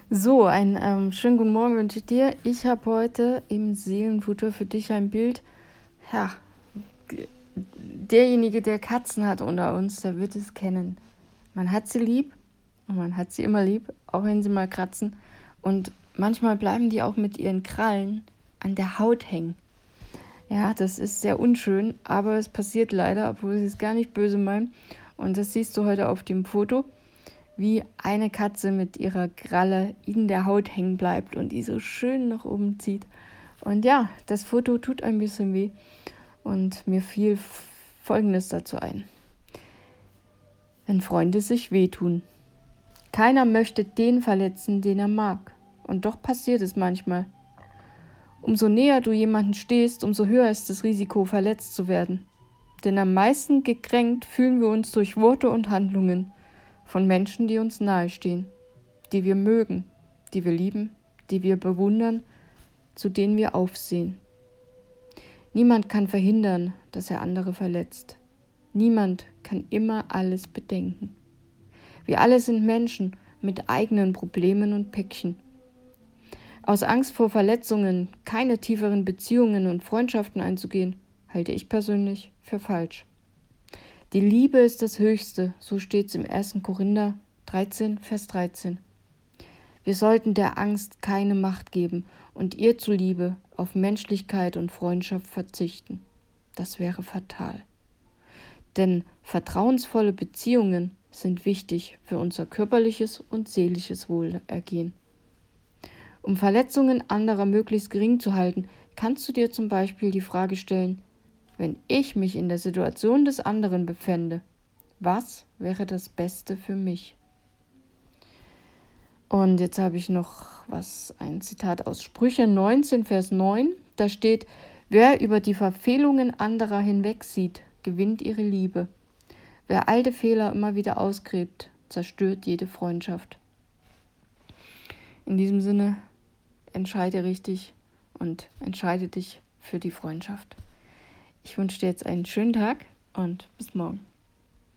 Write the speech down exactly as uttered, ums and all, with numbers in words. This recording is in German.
So, einen ähm, schönen guten Morgen wünsche ich dir. Ich habe heute im Seelenfutter für dich ein Bild. Ja, g- derjenige, der Katzen hat unter uns, der wird es kennen. Man hat sie lieb und man hat sie immer lieb, auch wenn sie mal kratzen. Und manchmal bleiben die auch mit ihren Krallen an der Haut hängen. Ja, das ist sehr unschön, aber es passiert leider, obwohl sie es gar nicht böse meinen. Und das siehst du heute auf dem Foto, wie eine Katze mit ihrer Kralle in der Haut hängen bleibt und die so schön nach oben zieht. Und ja, das Foto tut ein bisschen weh und mir fiel Folgendes dazu ein. Wenn Freunde sich wehtun. Keiner möchte den verletzen, den er mag. Und doch passiert es manchmal. Umso näher du jemanden stehst, umso höher ist das Risiko, verletzt zu werden. Denn am meisten gekränkt fühlen wir uns durch Worte und Handlungen von Menschen, die uns nahestehen, die wir mögen, die wir lieben, die wir bewundern, zu denen wir aufsehen. Niemand kann verhindern, dass er andere verletzt. Niemand kann immer alles bedenken. Wir alle sind Menschen mit eigenen Problemen und Päckchen. Aus Angst vor Verletzungen keine tieferen Beziehungen und Freundschaften einzugehen, halte ich persönlich für falsch. Die Liebe ist das Höchste, so steht es im ersten Korinther dreizehn, Vers dreizehn. Wir sollten der Angst keine Macht geben und ihr zuliebe auf Menschlichkeit und Freundschaft verzichten. Das wäre fatal. Denn vertrauensvolle Beziehungen sind wichtig für unser körperliches und seelisches Wohlergehen. Um Verletzungen anderer möglichst gering zu halten, kannst du dir zum Beispiel die Frage stellen, wenn ich mich in der Situation des anderen befände, was wäre das Beste für mich? Und jetzt habe ich noch was, ein Zitat aus Sprüche neunzehn, Vers neun. Da steht, wer über die Verfehlungen anderer hinwegsieht, gewinnt ihre Liebe. Wer alte Fehler immer wieder ausgräbt, zerstört jede Freundschaft. In diesem Sinne, entscheide richtig und entscheide dich für die Freundschaft. Ich wünsche dir jetzt einen schönen Tag und bis morgen.